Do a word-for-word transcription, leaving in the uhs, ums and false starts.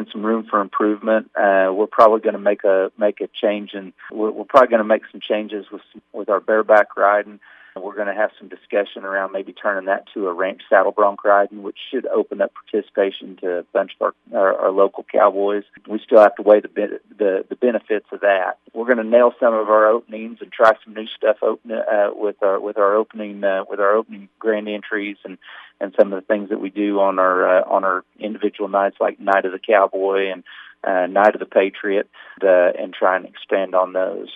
been some room for improvement. Uh, we're probably going to make a make a change, and we're, we're probably going to make some changes with with our bareback riding. We're going to have some discussion around maybe turning that to a ranch saddle bronc riding, which should open up participation to a bunch of our, our, our local cowboys. We still have to weigh the, the the benefits of that. We're going to nail some of our openings and try some new stuff open, uh, with our with our opening uh, with our opening grand entries and, and some of the things that we do on our uh, on our individual nights, like Night of the Cowboy and uh, Night of the Patriot, uh, and try and expand on those.